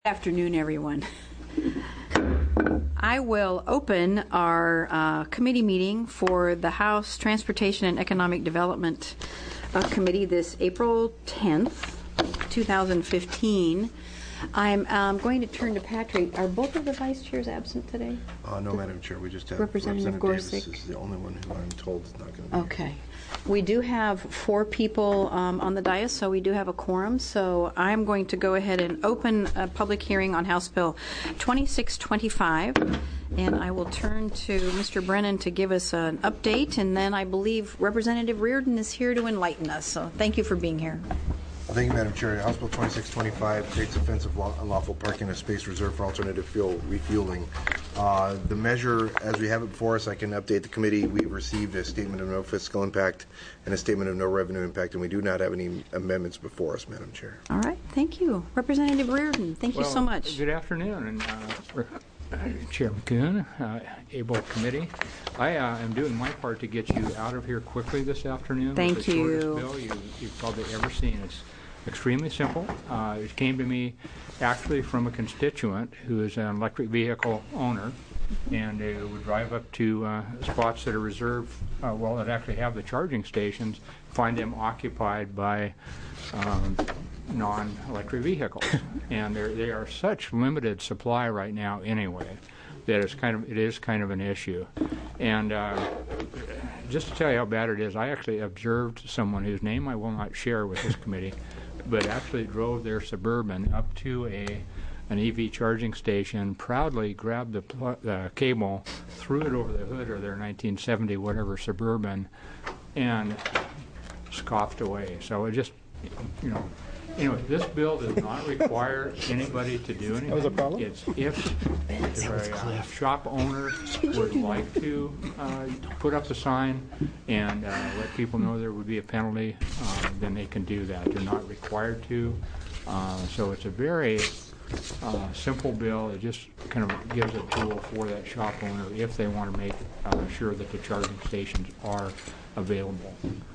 Good afternoon, everyone. I will open our committee meeting for the House Transportation and Economic Development Committee this April 10th, 2015. I'm going to turn to Patrick. Are both of the vice chairs absent today? No, Madam Chair. We just have Representative Gorsuch. Davis is the only one who I'm told is not going to be Okay. We do have 4 people on the dais, so we do have a quorum. So I'm going to go ahead and open a public hearing on House Bill 2625. And I will turn to Mr. Brennan to give us an update. And then I believe Representative Reardon is here to enlighten us. So thank you for being here. Well, thank you, Madam Chair. House Bill 2625 creates offensive unlawful parking in a space reserved for alternative fuel refueling. The measure, as we have it before us, I can update the committee. We've received a statement of no fiscal impact and a statement of no revenue impact, and we do not have any amendments before us, Madam Chair. All right. Thank you. Representative Reardon, thank you so much. Good afternoon, and Chair McCoon, able committee. I am doing my part to get you out of here quickly this afternoon. Thank you. With the shortest bill you've probably ever seen. It's extremely simple. It came to me actually from a constituent who is an electric vehicle owner, and they would drive up to spots that are reserved, that actually have the charging stations, find them occupied by non-electric vehicles. And they are such limited supply right now anyway that it is kind of an issue. And just to tell you how bad it is, I actually observed someone whose name I will not share with this committee, but actually drove their Suburban up to an EV charging station, proudly grabbed the cable, threw it over the hood of their 1970 whatever Suburban, and scoffed away. So it just, anyway, this bill does not require anybody to do anything. That was a problem? It's if a shop owner would like to put up a sign and let people know there would be a penalty, then they can do that. They're not required to. So it's a very simple bill. It just kind of gives a tool for that shop owner if they want to make sure that the charging stations are available.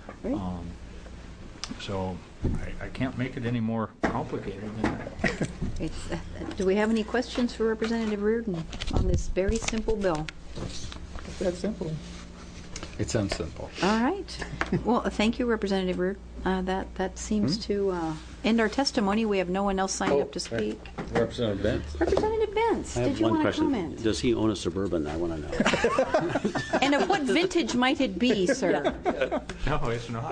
So I can't make it any more complicated than that. Do we have any questions for Representative Reardon on this very simple bill? It's that simple. It sounds simple. All right. Well, thank you, Representative Reardon. That seems to end our testimony. We have no one else signed up to speak. Representative Bentz. Representative Bentz, did you want to comment? Does he own a Suburban? I want to know. And of what vintage might it be, sir? No, it's not.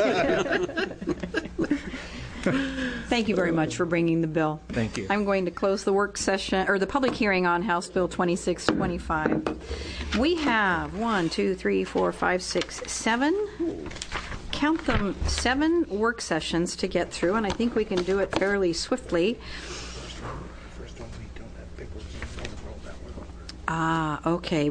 Thank you very much for bringing the bill. Thank you. I'm going to close the work session, or the public hearing on House Bill 2625. We have 1, 2, 3, 4, 5, 6, 7. Count them, 7 work sessions to get through, and I think we can do it fairly swiftly. First one, we don't have papers. Roll that one over. Okay.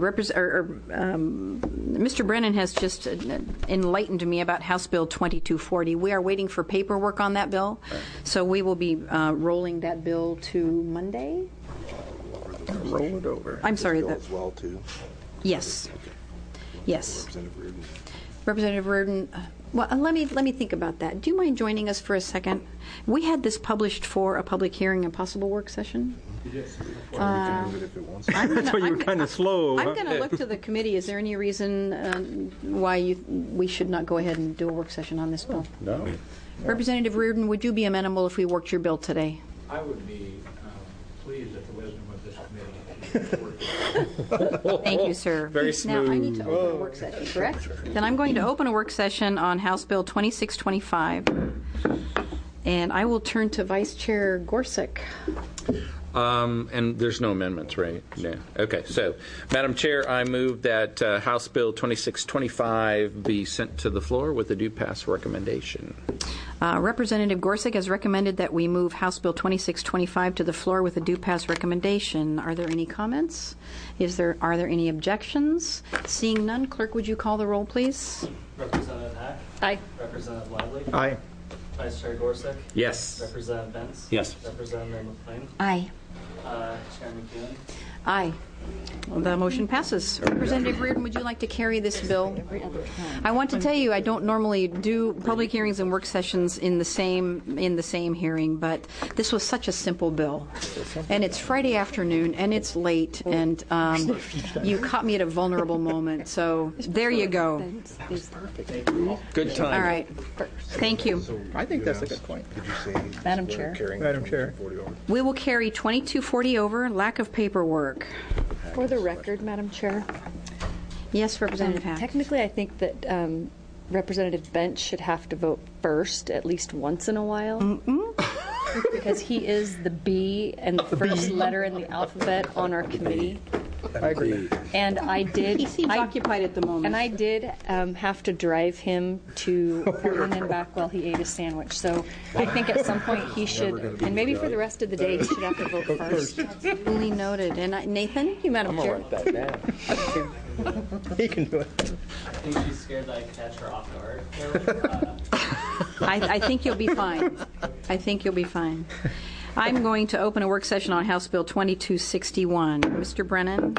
Mr. Brennan has just enlightened me about House Bill 2240. We are waiting for paperwork on that bill, so we will be rolling that bill to Monday. Roll it over. I'm sorry. As well, too. Yes. Okay. Yes. Representative Reardon. Representative Reardon, well, let me think about that. Do you mind joining us for a second? We had this published for a public hearing and possible work session. Yes. We can move it if it wants to. That's why you were kind of slow. I'm going to look to the committee. Is there any reason why we should not go ahead and do a work session on this bill? No. Representative Reardon, would you be amenable if we worked your bill today? I would be pleased at the wisdom of this committee. Thank you, sir. Very smooth. Now, I need to open a work session, correct? Then I'm going to open a work session on House Bill 2625. And I will turn to Vice Chair Gorsuch. And there's no amendments, right? No. Okay. So, Madam Chair, I move that House Bill 2625 be sent to the floor with a due pass recommendation. Representative Gorsuch has recommended that we move House Bill 2625 to the floor with a due pass recommendation. Are there any comments? Are there any objections? Seeing none, Clerk, would you call the roll, please? Representative Hack? Aye. Representative Lively? Aye. Vice Chair Gorsuch? Yes. Representative Bentz? Yes. Representative McLean? Aye. Chair McEwen? Aye. The motion passes. Representative Reardon, would you like to carry this bill? I want to tell you, I don't normally do public hearings and work sessions in the same hearing, but this was such a simple bill, and it's Friday afternoon, and it's late, and you caught me at a vulnerable moment. So there you go. Good time. All right. Thank you. I think that's a good point. Did you say? Madam Chair. Madam Chair. 40 over? We will carry 2240 over. Lack of paperwork. For the record, Madam Chair, Yes, Representative Hack. technically I think that Representative Bench should have to vote first at least once in a while. Because he is the B and the first letter in the alphabet on our committee. I agree. And I did. He seems occupied at the moment. And I did have to drive him to Portland and back while he ate a sandwich. So I think at some point he should, and maybe for the rest of the day, he should have to vote first. Duly noted. And Nathan? Thank you, Madam Chair. That down. He can do it. I think she's scared that I catch her off guard. I think you'll be fine. I think you'll be fine. I'm going to open a work session on House Bill 2261. Mr. Brennan?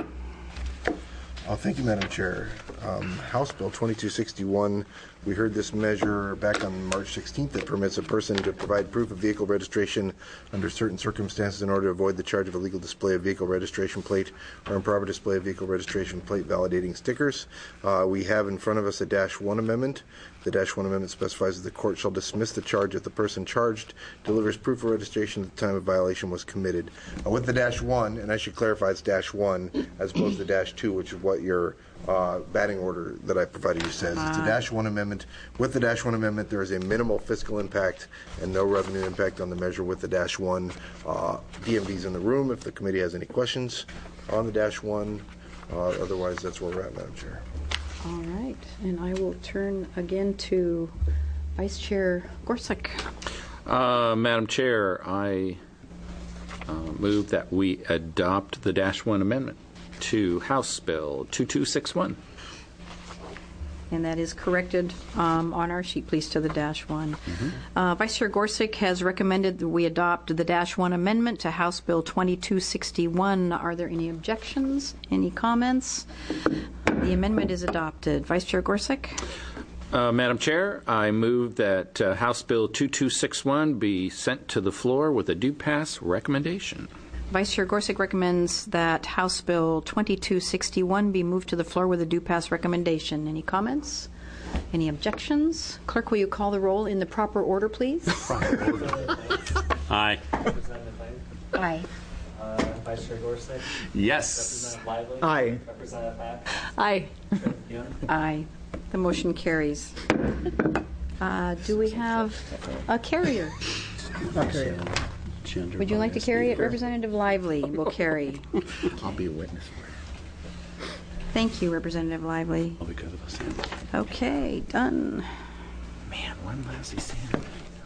Thank you, Madam Chair. House Bill 2261, we heard this measure back on March 16th that permits a person to provide proof of vehicle registration under certain circumstances in order to avoid the charge of illegal display of vehicle registration plate or improper display of vehicle registration plate validating stickers. We have in front of us a -1 amendment. The -1 amendment specifies that the court shall dismiss the charge if the person charged delivers proof of registration at the time of violation was committed. With the -1, and I should clarify it's -1 as opposed to -2, which is what your batting order that I provided you says. It's a -1 amendment. With the -1 amendment, there is a minimal fiscal impact and no revenue impact on the measure with the -1. DMV's in the room if the committee has any questions on the -1. Otherwise, that's where we're at, Madam Chair. All right. And I will turn again to Vice Chair Gorsuch. Madam Chair, I move that we adopt the -1 amendment to House Bill 2261. And that is corrected on our sheet, please, to the -1. Vice Chair Gorsuch has recommended that we adopt the -1 amendment to House Bill 2261. Are there any objections? Any comments? The amendment is adopted. Vice Chair Gorsuch? Madam Chair, I move that House Bill 2261 be sent to the floor with a due pass recommendation. Vice Chair Gorsuch recommends that House Bill 2261 be moved to the floor with a due pass recommendation. Any comments? Any objections? Clerk, will you call the roll in the proper order, please? Aye. Representative Lang? Aye. Vice Chair Gorsuch? Yes. Representative Lively? Aye. Representative Hack? Aye. Representative Young? Aye. The motion carries. Do we have a carrier? Okay. Would you like to carry it? Representative Lively will carry. I'll be a witness for it. Thank you, Representative Lively. All because of us. Okay, done. Man, one lousy sandwich.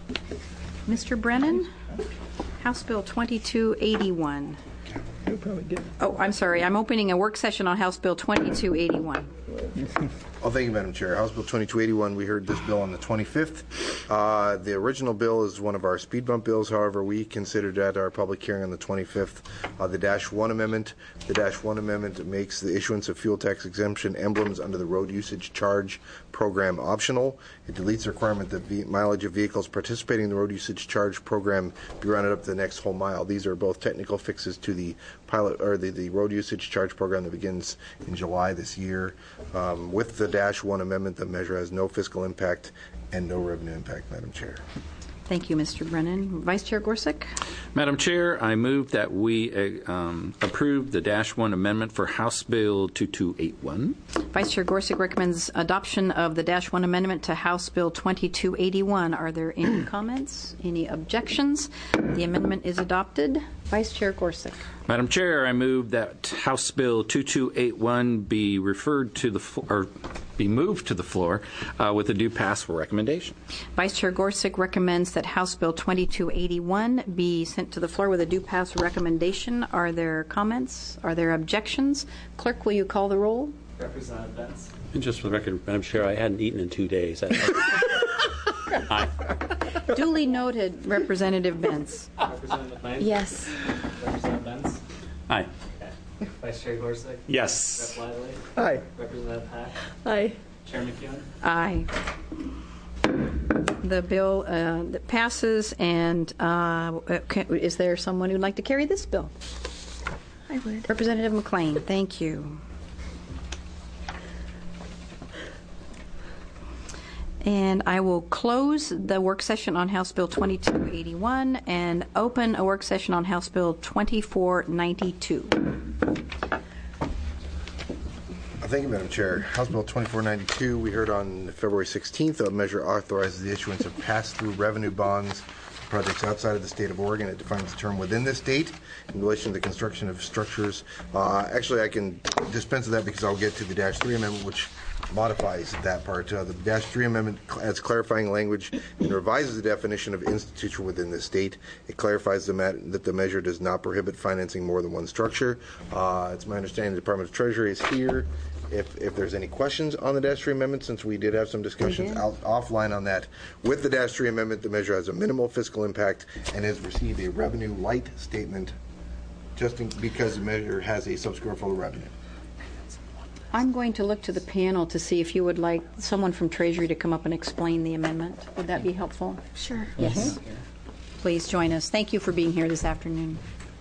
Mr. Brennan, House Bill 2281. You'll probably get it. Oh, I'm sorry. I'm opening a work session on House Bill 2281. Thank you, Madam Chair. House Bill 2281, we heard this bill on the 25th. The original bill is one of our speed bump bills. However, we considered at our public hearing on the 25th the -1 amendment. The -1 amendment makes the issuance of fuel tax exemption emblems under the road usage charge program optional. It deletes the requirement that mileage of vehicles participating in the road usage charge program be rounded up to the next whole mile. These are both technical fixes to the pilot or the road usage charge program that begins in July this year. With the -1 amendment, the measure has no fiscal impact and no revenue impact, Madam Chair. Thank you, Mr. Brennan. Vice Chair Gorsuch? Madam Chair, I move that we approve the -1 amendment for House Bill 2281. Vice Chair Gorsuch recommends adoption of the -1 amendment to House Bill 2281. Are there any comments? Any objections? The amendment is adopted. Vice Chair Gorsuch. Madam Chair, I move that House Bill 2281 be referred to the or be moved to the floor with a due pass recommendation. Vice Chair Gorsuch recommends that House Bill 2281 be sent to the floor with a due pass recommendation. Are there comments? Are there objections? Clerk, will you call the roll? Representative Benz? And just for the record, Madam Chair, I hadn't eaten in 2 days. Aye. Duly noted, Representative Benz. Representative Lang? Yes. Representative Benz? Aye. Okay. Vice Chair Gorsuch. Yes. Rep. Lively. Aye. Representative Hack. Aye. Chair McEwen. Aye. The bill that passes, and is there someone who'd like to carry this bill? I would. Representative McLean, thank you. And I will close the work session on House Bill 2281 and open a work session on House Bill 2492. Thank you, Madam Chair. House Bill 2492, we heard on February 16th, a measure authorizes the issuance of pass-through revenue bonds for projects outside of the state of Oregon. It defines the term within the state in relation to the construction of structures. Actually, I can dispense with that because I'll get to the -3 amendment, which modifies that part. The -3 amendment adds clarifying language and revises the definition of institution within the state. It clarifies that the measure does not prohibit financing more than one structure. It's my understanding the Department of Treasury is here. If there's any questions on the -3 amendment, since we did have some discussions offline on that, with the -3 amendment, the measure has a minimal fiscal impact and has received a revenue light statement just because the measure has a subscript full of revenue. I'm going to look to the panel to see if you would like someone from Treasury to come up and explain the amendment. Would that be helpful? Sure. Yes. Please join us. Thank you for being here this afternoon.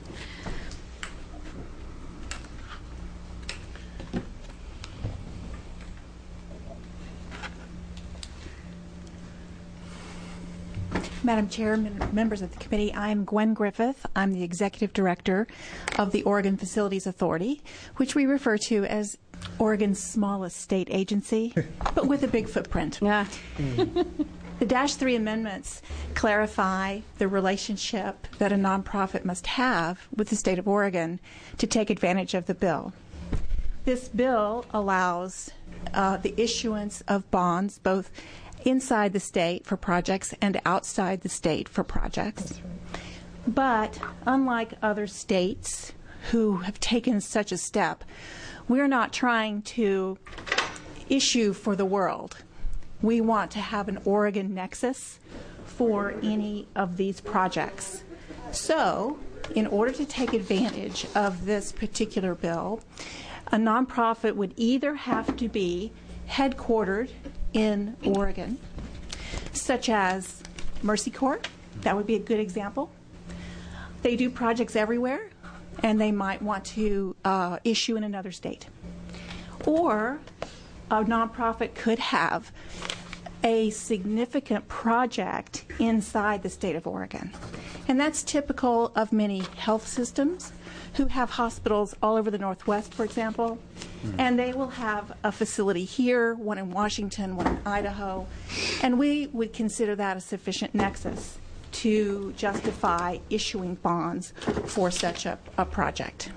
Madam Chair, members of the committee, I'm Gwen Griffith. I'm the Executive Director of the Oregon Facilities Authority, which we refer to as Oregon's smallest state agency, but with a big footprint. Yeah. The -3 amendments clarify the relationship that a nonprofit must have with the state of Oregon to take advantage of the bill. This bill allows the issuance of bonds both inside the state for projects and outside the state for projects. But unlike other states who have taken such a step, we're not trying to issue for the world. We want to have an Oregon nexus for any of these projects. So, in order to take advantage of this particular bill, a nonprofit would either have to be headquartered in Oregon, such as Mercy Court. That would be a good example. They do projects everywhere, and they might want to issue in another state. Or a nonprofit could have a significant project inside the state of Oregon. And that's typical of many health systems who have hospitals all over the Northwest, for example. And they will have a facility here, one in Washington, one in Idaho. And we would consider that a sufficient nexus to justify issuing bonds for such a project.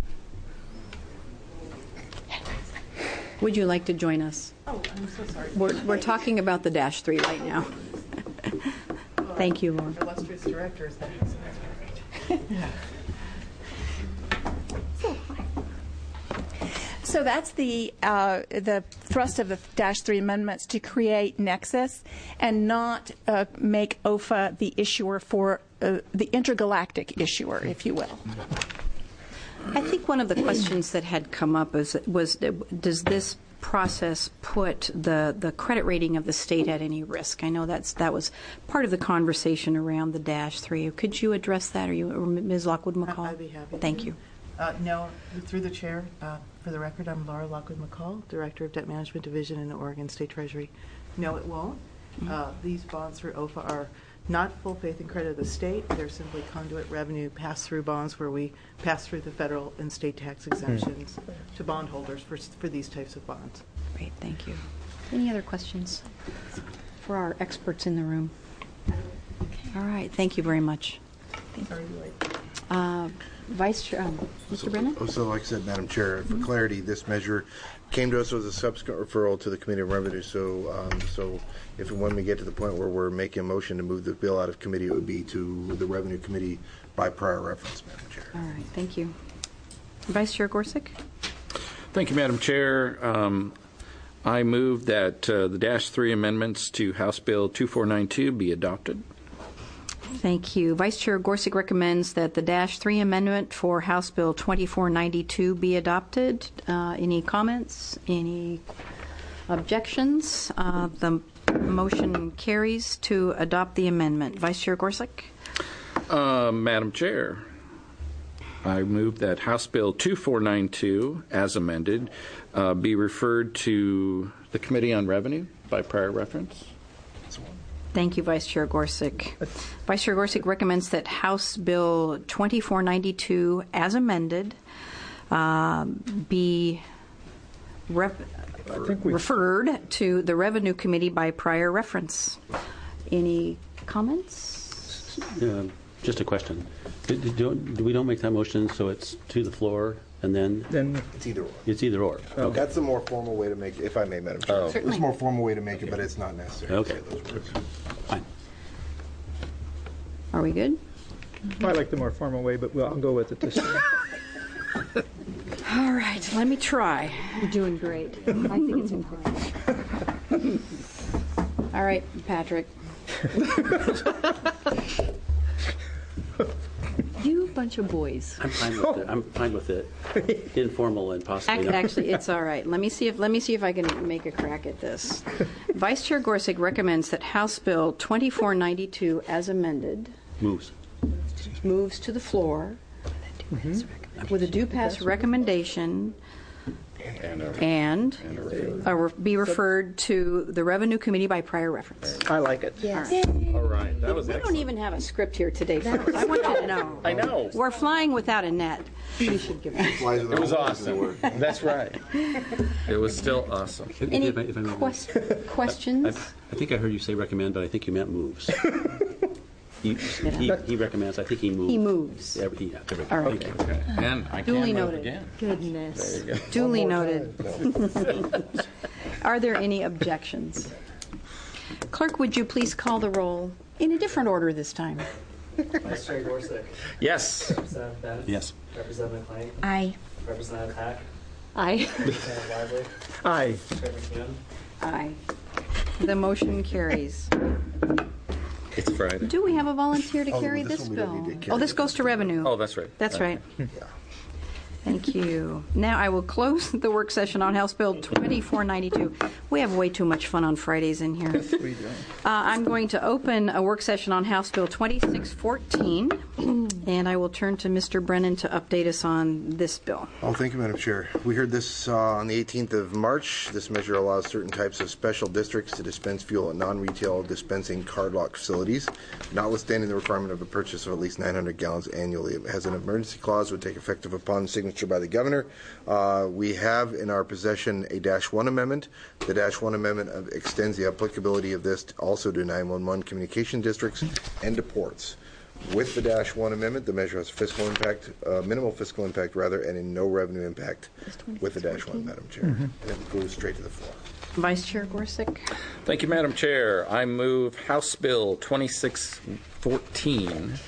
Would you like to join us? Oh, I'm so sorry. We're talking about the -3 right now. Thank you, Laura. Illustrious directors. So that's the thrust of the -3 amendments, to create nexus and not make OFA the issuer for the intergalactic issuer, if you will. I think one of the questions that had come up was does this process put the credit rating of the state at any risk? I know that was part of the conversation around the -3. Could you address that, or Ms. Lockwood-McCall? I'd be happy. Thank you. No, through the chair, for the record, I'm Laura Lockwood-McCall, Director of Debt Management Division in the Oregon State Treasury. No, it won't. These bonds through OFA are not full faith and credit of the state. They're simply conduit revenue pass-through bonds where we pass through the federal and state tax exemptions to bondholders for these types of bonds. Great, thank you. Any other questions for our experts in the room? All right, thank you very much. Vice Chair, Mr. Brennan? So, like I said, Madam Chair, for clarity, this measure came to us as a subsequent referral to the Committee on Revenue. So if and when we get to the point where we're making a motion to move the bill out of committee, it would be to the Revenue Committee by prior reference, Madam Chair. All right, thank you. Vice Chair Gorsuch? Thank you, Madam Chair. I move that the -3 amendments to House Bill 2492 be adopted. Thank you. Vice Chair Gorsuch recommends that the -3 amendment for House Bill 2492 be adopted. Any comments? Any objections? The motion carries to adopt the amendment. Vice Chair Gorsuch? Madam Chair, I move that House Bill 2492, as amended, be referred to the Committee on Revenue by prior reference. Thank you, Vice Chair Gorsuch. Vice Chair Gorsuch recommends that House Bill 2492, as amended, be referred to the Revenue Committee by prior reference. Any comments? Just a question. Do we don't make that motion so it's to the floor and then It's either or. it's either or? Okay. That's the more formal way to make it, if I may, Madam Chair. Oh. It's a more formal way to make it, but it's not necessary to Okay. say those words. Fine. Are we good? I like the more formal way, but I'll go with it this time. All right, let me try. You're doing great. I think it's important. All right, Patrick. You bunch of boys. I'm fine with it. I'm fine with it. Informal and possibly not. Actually, it's all right. Let me see if I can make a crack at this. Vice Chair Gorsuch recommends that House Bill 2492, as amended, Moves. moves to the floor with a due pass recommendation and be referred to the Revenue Committee by prior reference. I like it. All right. That was We don't even have a script here today, folks. I want you to know. I know. We're flying without a net. We should give it. It was awesome. That's right. It was still awesome. Any If I may- questions? I think I heard you say recommend, but I think you meant moves. He recommends. I think he moves. He moves. Yeah, there we go. All right. Thank you. Okay. And I Duly can move noted. again. Goodness. Duly noted. Are there any objections? Clerk, would you please call the roll in a different order this time? Vice Chair Gorsuch. Yes. Representative Benz. Yes. Representative McLean. Aye. Representative Hack. Aye. Representative Lively. Aye. Chair McKeon. Aye. The motion carries. It's Friday. Do we have a volunteer to Oh, carry this this one we don't bill? need to carry. Oh, this goes to revenue. Oh, that's right. That's right. Thank you. Now I will close the work session on House Bill 2492. We have way too much fun on Fridays in here. We do. I'm going to open a work session on House Bill 2614, and I will turn to Mr. Brennan to update us on this bill. Oh, thank you, Madam Chair. We heard this on the 18th of March. This measure allows certain types of special districts to dispense fuel at non-retail dispensing card lock facilities, notwithstanding the requirement of a purchase of at least 900 gallons annually. It has an emergency clause would take effective upon signature by the governor. We have in our possession a -1 amendment. The -1 amendment extends the applicability of this also to 911 communication districts and to ports. With the -1 amendment, the measure has fiscal impact, minimal fiscal impact rather, and in no revenue impact with the -1, Madam Chair. And it goes straight to the floor. Vice Chair Gorsuch. Thank you, Madam Chair. I move House Bill 2614.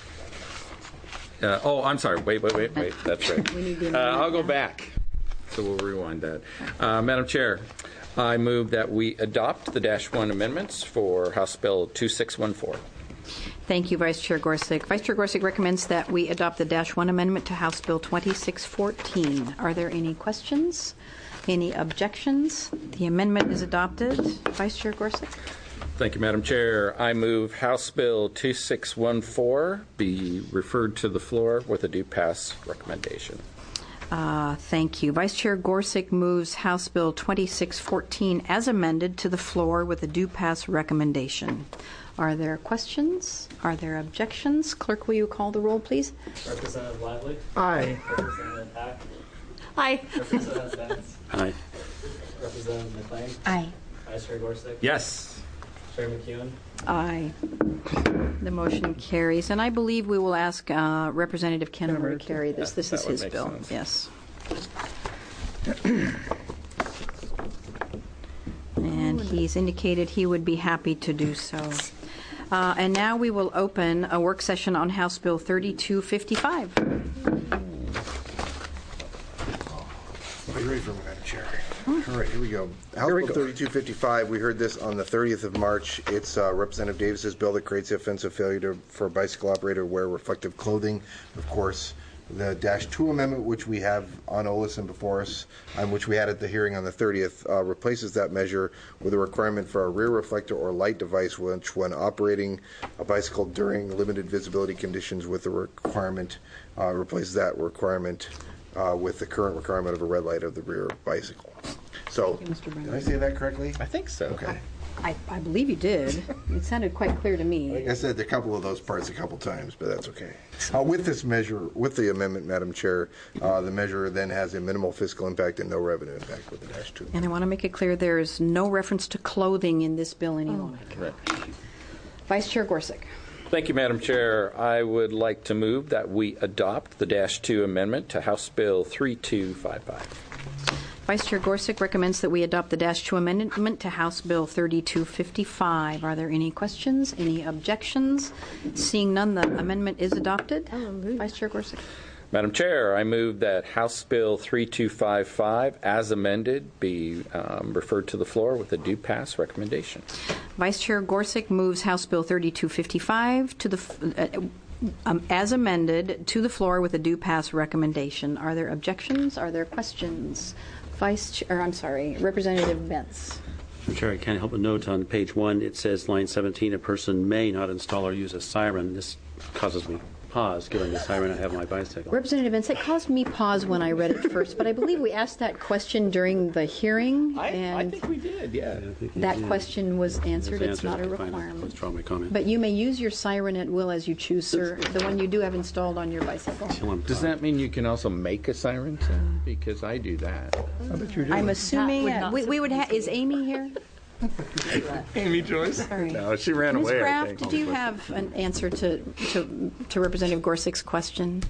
I'm sorry. Wait. That's right. I'll go back. So we'll rewind that. Madam Chair, I move that we adopt the -1 amendments for House Bill 2614. Thank you, Vice Chair Gorsuch. Vice Chair Gorsuch recommends that we adopt the -1 amendment to House Bill 2614. Are there any questions? Any objections? The amendment is adopted. Vice Chair Gorsuch. Thank you, Madam Chair. I move House Bill 2614 be referred to the floor with a due pass recommendation. Thank you. Vice Chair Gorsuch moves House Bill 2614 as amended to the floor with a due pass recommendation. Are there questions? Are there objections? Clerk, will you call the roll, please? Representative Lively. Aye. Representative Hack. Aye. Representative Benz. Aye. Representative McLean. Aye. Vice Chair Gorsuch. Yes. Chair McKeon. Aye. The motion carries. And I believe we will ask Representative Kennemer to carry this. This is that would his make bill. sense. Yes. And he's indicated he would be happy to do so. And now we will open a work session on House Bill 3255. ready for me, Madam Chair. All right, here we go. House Bill 3255, we heard this on the 30th of March. It's Representative Davis's bill that creates the offense of failure for a bicycle operator to wear reflective clothing. Of course, the -2 amendment, which we have on Olison before us, which we had at the hearing on the 30th, replaces that measure with a requirement for a rear reflector or light device, which, when operating a bicycle during limited visibility conditions, with the requirement, replaces that requirement with the current requirement of a red light of the rear bicycle. So, did I say that correctly? I think so. Okay. I believe you did. It sounded quite clear to me. Like I said, a couple of those parts a couple times, but that's okay. With this measure, with the amendment, Madam Chair, the measure then has a minimal fiscal impact and no revenue impact with the -2. And I want to make it clear there is no reference to clothing in this bill any longer. Correct. Vice Chair Gorsuch. Thank you, Madam Chair. I would like to move that we adopt the -2 amendment to House Bill 3255. Vice Chair Gorsuch recommends that we adopt the -2 amendment to House Bill 3255. Are there any questions, any objections? Seeing none, the amendment is adopted. Vice Chair Gorsuch. Madam Chair, I move that House Bill 3255, as amended, be referred to the floor with a due pass recommendation. Vice Chair Gorsuch moves House Bill 3255 to the as amended to the floor with a due pass recommendation. Are there objections? Are there questions? Representative Bentz. I'm sure I can't help but note on page 1, it says line 17, a person may not install or use a siren. This causes me pause, given the siren I have on my bicycle. Representative Bentz, it caused me pause when I read it first, but I believe we asked that question during the hearing, I think we did, yeah. that question was answered. It's not a requirement. Withdraw my comment. But you may use your siren at will as you choose, sir, the one you do have installed on your bicycle. Does that mean you can also make a siren sound? Because I do that. I bet you do. I'm assuming we would have. Is Amy here? Amy Joyce? Sorry. No, she ran Ms. away. Kraft, did you have an answer to Representative Gorsuch's question?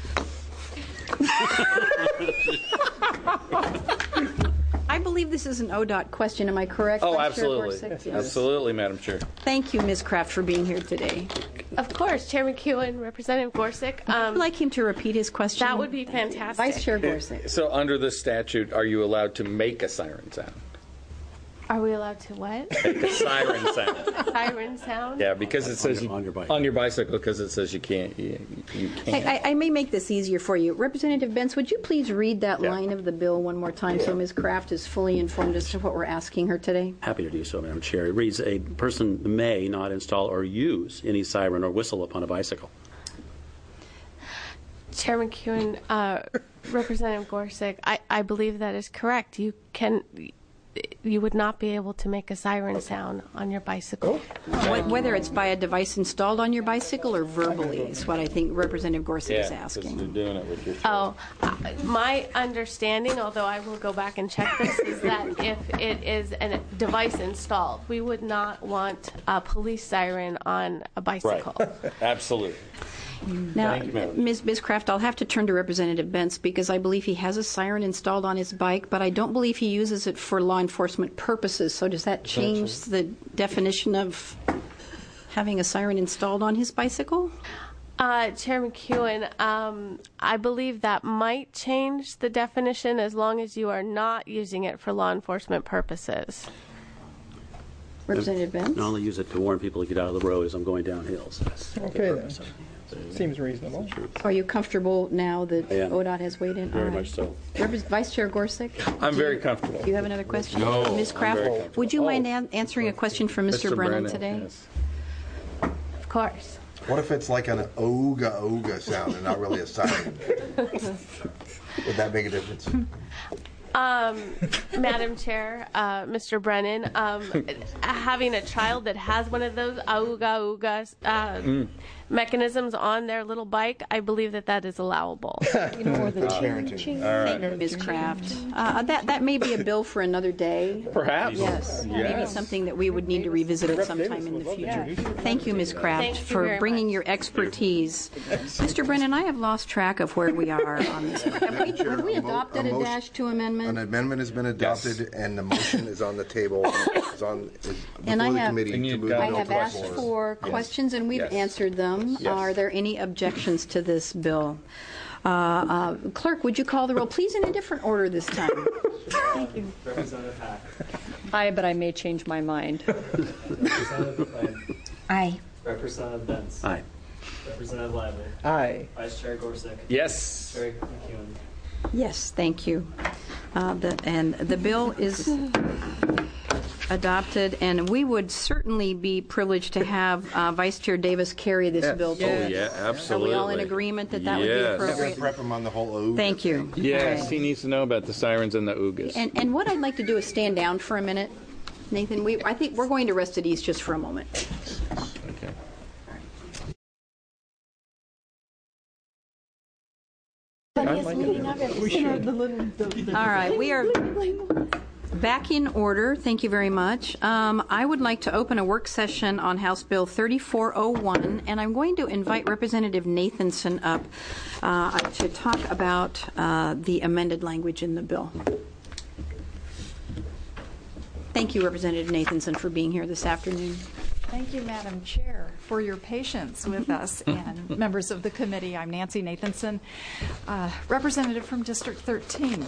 I believe this is an ODOT question. Am I correct? Oh, Vice Chair absolutely. Gorsuch? Yes. Absolutely, Madam Chair. Thank you, Ms. Kraft, for being here today. Of course, Chairman Kewen, Representative Gorsuch. I'd like him to repeat his question. That would be fantastic. Vice Chair Gorsuch. So under the statute, are you allowed to make a siren sound? Are we allowed to what? Make a siren sound. Siren sound? Yeah, because it says on your bike. On your bicycle, because it says you can't. You can't. Hey, I may make this easier for you. Representative Bentz, would you please read that line of the bill one more time so Ms. Kraft is fully informed as to what we're asking her today? Happy to do so, Madam Chair. It reads, a person may not install or use any siren or whistle upon a bicycle. Chairman Kewen, Representative Gorsuch, I believe that is correct. You would not be able to make a siren sound on your bicycle. Whether it's by a device installed on your bicycle or verbally is what I think Representative Gorsuch is asking. You're doing it with your My understanding, although I will go back and check this, is that if it is a device installed, we would not want a police siren on a bicycle. Right. Absolutely. Now, Ms. Kraft, I'll have to turn to Representative Bentz because I believe he has a siren installed on his bike, but I don't believe he uses it for law enforcement purposes. So does that change the definition of having a siren installed on his bicycle? Chairman Kewen, I believe that might change the definition as long as you are not using it for law enforcement purposes. Representative Bentz? I only use it to warn people to get out of the road as I'm going downhill. So that's Okay, then. Seems reasonable. Are you comfortable now that ODOT has weighed in? Very much so. Vice Chair Gorsuch? I'm very comfortable. Do you have another question? No, Ms. I'm Kraft, very comfortable. would you mind answering a question from Mr. Brennan today? Yes. Of course. What if it's like an ooga ooga sound and not really a siren? Would that make a difference? Madam Chair, Mr. Brennan, having a child that has one of those ooga ooga mechanisms on their little bike, I believe that is allowable. Thank you, Ms. Kraft. That may be a bill for another day. Perhaps. Yes. Maybe something that we would need to revisit at some time in the future. Thank you, Ms. Kraft, for bringing your expertise. Mr. Brennan, I have lost track of where we are on this. Have we adopted a -2 amendment? An amendment has been adopted, and the motion is on the table. Is before And I the have- committee to move the I bill have to the asked floor. for questions, and we've Yes. answered them. Yes. Are there any objections to this bill? Clerk, would you call the roll, please, in a different order this time? Thank you. Representative Hack. Aye, but I may change my mind. Representative McLean. Aye. Representative Benz. Aye. Representative Lively. Aye. Vice Chair Gorsuch. Yes. Chair McEwen. Yes, thank you. The bill is adopted, and we would certainly be privileged to have Vice Chair Davis carry this bill too. Oh, yeah, Are absolutely. we all in agreement that that would be Yes. appropriate? Prep him on the whole OOG. Thank you. Yes, Okay. he needs to know about the sirens and the oogas. And what I'd like to do is stand down for a minute. Nathan, I think we're going to rest at ease just for a moment. Okay. All right, we are back in order. Thank you very much. I would like to open a work session on House Bill 3401, and I'm going to invite Representative Nathanson up to talk about the amended language in the bill. Thank you, Representative Nathanson, for being here this afternoon. Thank you, Madam Chair, for your patience with us and members of the committee. I'm Nancy Nathanson, representative from District 13.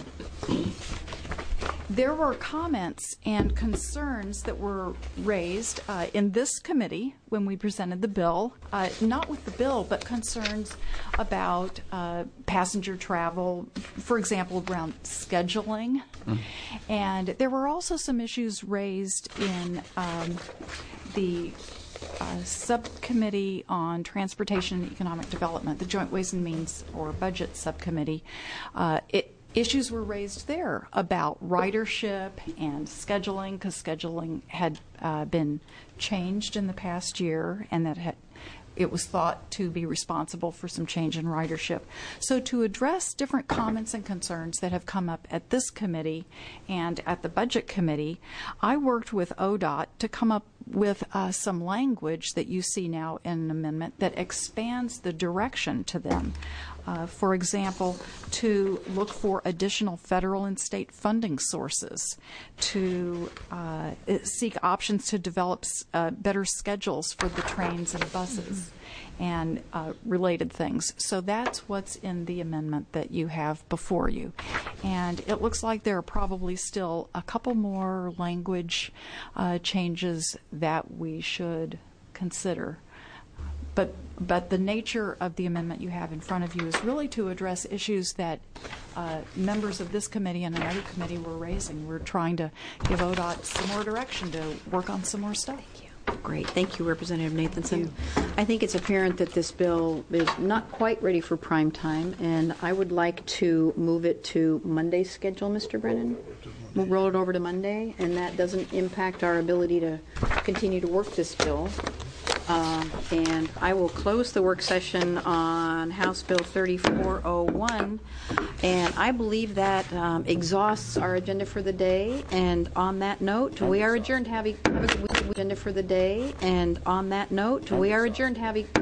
There were comments and concerns that were raised in this committee when we presented the bill, not with the bill, but concerns about passenger travel, for example, around scheduling. And there were also some issues raised in the subcommittee on transportation and economic development, the Joint Ways and Means or Budget Subcommittee. Issues were raised there about ridership and scheduling, because scheduling had been changed in the past year, and that it was thought to be responsible for some change in ridership. So to address different comments and concerns that have come up at this committee and at the Budget Committee, I worked with ODOT to come up with some language that you see now in an amendment that expands the direction to them. For example, to look for additional federal and state funding sources, to seek options to develop better schedules for the trains and buses, and related things. So that's what's in the amendment that you have before you. And it looks like there are probably still a couple more language changes that we should consider. But the nature of the amendment you have in front of you is really to address issues that members of this committee and another committee were raising. We're trying to give ODOT some more direction to work on some more stuff. Thank you. Great. Thank you, Representative Nathanson. I think it's apparent that this bill is not quite ready for prime time, and I would like to move it to Monday's schedule, Mr. Brennan. We'll roll it over to Monday, and that doesn't impact our ability to continue to work this bill. And I will close the work session on House Bill 3401, and I believe that exhausts our agenda for the day. And on that note, we are adjourned. Have a good agenda for the day. And on that note, we are adjourned.